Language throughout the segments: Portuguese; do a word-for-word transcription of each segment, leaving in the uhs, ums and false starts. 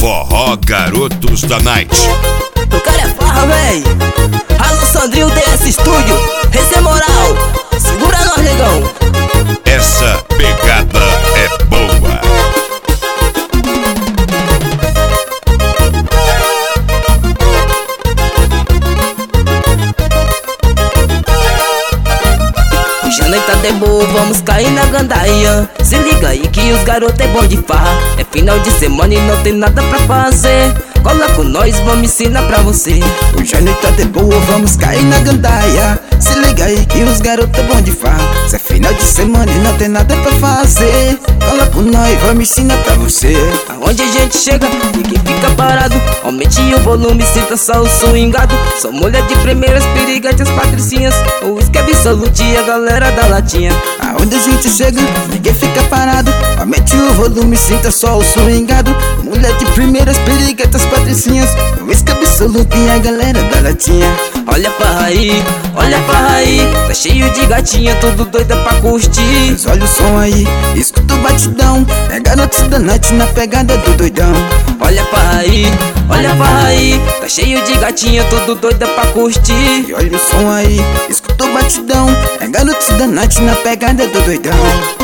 Forró Garotos da Night. O cara é farra, véi. Alô, Sandrinho D S Studio. Esse é moral. Segura nós, negão. Essa pegada é boa. Hoje a noite tá de boa, vamos cair na gandaia. Se liga aí que os garotos é bom de farra. É final de semana e não tem nada pra fazer. Cola com nós, vamos ensinar pra você. Hoje a noite tá de boa, vamos cair na gandaia. Se liga aí que os garotos é bom de farra. Se é final de semana e não tem nada pra fazer, cola com nós, vamos ensinar pra você. Aonde a gente chega, ninguém fica parado. Aumente o volume, sinta só o swingado. Sou mulher de primeiras, perigantes, patricinhas. O uísque absolute e a galera da latinha. Aonde a gente chega, ninguém fica parado. Aumente o volume, sinta só o swingado. Mulher de primeiras, perigantes, patricinhas. O uísque absolute e a galera da latinha. Olha pra aí, olha pra aí. Tá cheio de gatinha, tudo doida pra curtir. Mas olha o som aí, escuta o batidão. É garotos da noite na pegada do doidão. Olha pra aí, olha pra aí. Tá cheio de gatinha, tudo doida pra curtir. E olha o som aí, escuta o batidão. É garotos da noite na pegada do doidão.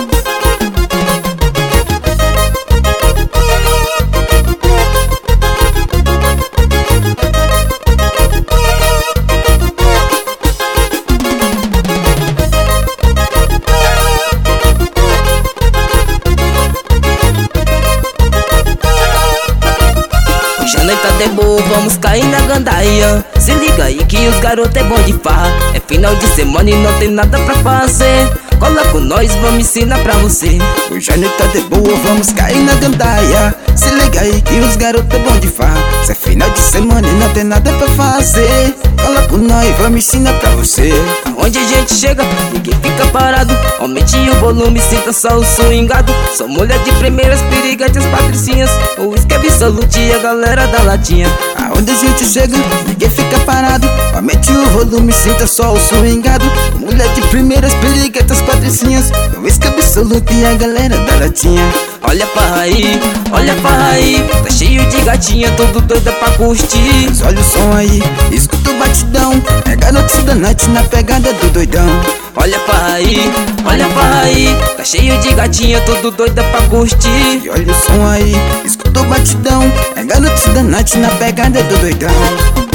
Hoje a noite tá de boa, vamos cair na gandaia. Se liga aí que os garotos é bom de farra. É final de semana e não tem nada pra fazer. Cola com nós, vamos ensinar pra você. Hoje a noite tá de boa, vamos cair na gandaia. Se liga aí que os garotos é bom de farra. Se é final de semana e não tem nada pra fazer, cola com nós, vamos ensinar pra você. Aonde a gente chega, ninguém fica parado. Aumente o volume, sinta só o swingado. Sou mulher de primeiras, perigantes, patricinhas. O uísque absolute e a galera da latinha. Aonde a gente chega, ninguém fica parado. Aumente o volume, sinta só o swingado. Mulher de primeiras, perigantes, patricinhas. O uísque absolute e a galera da latinha. Olha pra aí, olha pra aí. Tá cheio de gatinha, tudo doida pra curtir. Mas olha o som aí, escuta o batidão. É garotos da noite na pegada do doidão. Olha pra aí, olha pra aí. Tá cheio de gatinha, tudo doida pra curtir. E olha o som aí, escuta o batidão. É garotos da noite na pegada do doidão.